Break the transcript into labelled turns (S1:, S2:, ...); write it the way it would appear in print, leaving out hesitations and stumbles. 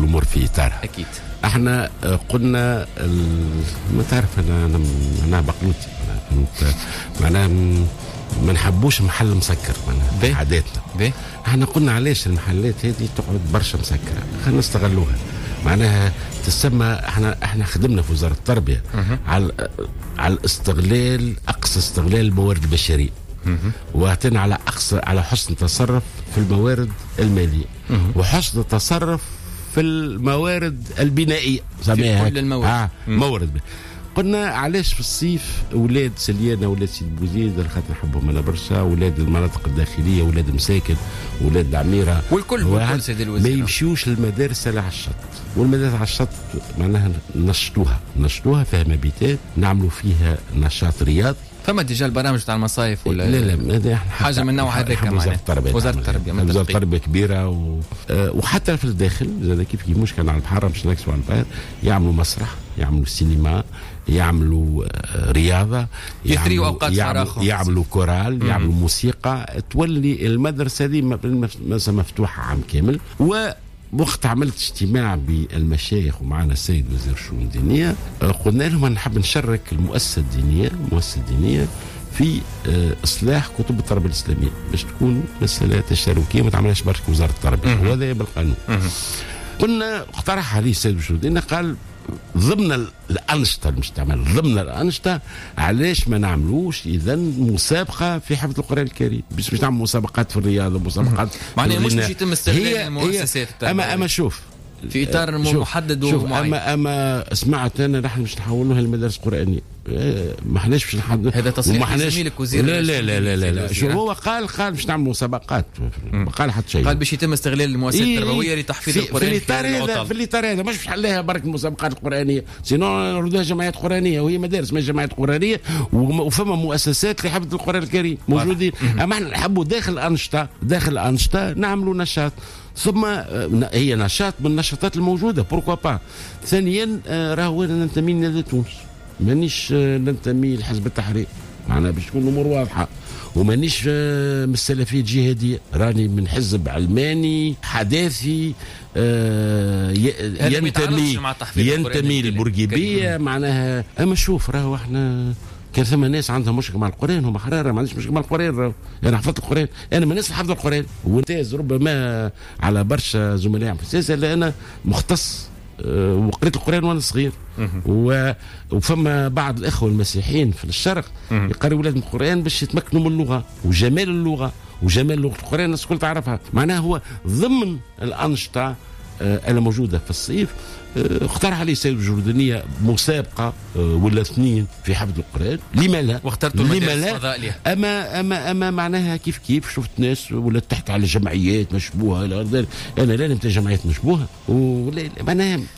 S1: الامور في اطارها.
S2: اكيد
S1: احنا قلنا ما تعرف انا بقلوتي معناها ما نحبوش محل مسكر معناها عاداتنا. احنا قلنا علاش المحلات هذه تقعد برشا مسكره، خلينا نستغلوها. معناها تسمى احنا خدمنا في وزاره التربيه على الاستغلال، اقصى استغلال الموارد البشريه، واعتنا على حسن تصرف في الموارد الماليه، وحسن التصرف في الموارد البنائيه،
S2: سميها كل الموارد.
S1: موارد. قلنا علاش في الصيف اولاد سليانه، اولاد سيد بوزيد اللي خاطر نحبهم انا برشا، اولاد المناطق الداخليه، اولاد المساكن، اولاد العميره،
S2: والكل سيد الوزير
S1: ما يمشيوش للمدارس على الشط. والمدارس على الشط معناها نشطوها فيها مبيتات، نعملوا فيها نشاط رياضي.
S2: فما ديجا البرامج تاع المصايف ولا
S1: لا
S2: حاجه من نوع هذاك كمان. وزاره التربيه
S1: كبيره وحتى في الداخل زاد كيف مش كان على البحر، مش نكسوا على البحر، يعملوا مسرح، يعملوا سينما، يعملوا رياضه، يعملوا كورال، يعملوا موسيقى. تولي المدرسه دي مفتوحه عام كامل. وقت عملت اجتماع بالمشايخ ومعنا السيد وزير الشؤون الدينيه، قلنا لهم نحب نشارك المؤسسه الدينيه في اصلاح كتب التربيه الاسلاميه باش تكون مساله تشاركيه ما تعملهاش برك وزاره التربيه، وهذا بالقانون. قلنا اقترح عليه السيد وزير الشؤون الدينيه، قال ضمن الأنشطة المجتمع، ضمن الأنشطة علاش ما نعملوش إذا مسابقة في حفظ القرآن الكريم، باش نعمل مسابقات في الرياضة، مسابقات
S2: معناها مش باش يتم استغلال المؤسسات.
S1: أما شوف
S2: في إطار محدد ومعين.
S1: أما سمعت أنا نحن مش نحولوها لمدارس قرآنية، ما احناش باش نحضر
S2: هذا تصريح زميلك وزير.
S1: لا شو هو قال باش نعمل مسابقات، ما قال حتى شيء.
S2: قال باش يتم استغلال المؤسسات التربويه لتحفيظ القرآن
S1: في الإطار هذا مش باش نحليها برك المسابقات القرآنية، سينو نردوها جمعيات قرآنية، وهي مدارس ما جمعيات قرآنية، وفما مؤسسات لحفظ القرآن الكريم موجودين. أما احنا نحبوا داخل الأنشطة نعملوا نشاط، ثم هي نشاط من النشاطات الموجودة بوركوا با. ثانيا راهو انا ننتمي لنادي تونس، مانيش ننتمي لحزب التحرير، معناها باش تكون الامور واضحه، ومانيش من السلفيه الجهاديه، راني من حزب علماني حداثي ينتمي للبورقيبيه معناها. اما شوف راهو احنا كان ثم ناس عندها مشكله مع القران، هم حراره ما عنديش مشكله مع القران، انا حفظت القران، انا من الناس اللي حفظوا القران وامتاز ربما على برشا زملاء في السياسه، لان انا مختص وقريت القران وانا صغير. وفما بعض الاخوه المسيحيين في الشرق يقرأوا اولادهم القران باش يتمكنوا من اللغه وجمال اللغه لغه القران، الناس الكل تعرفها. معناها هو ضمن الانشطه الموجوده في الصيف. اقترح عليه السيد الجردانية مسابقة ولا اثنين في حفظ القرآن، لما لا؟
S2: واخترتوا المدارس الفضائية.
S1: أما معناها كيف شفت ناس ولا تحكي على جمعيات مشبوهة، أنا لا نمتى جمعيات مشبوهة، معناها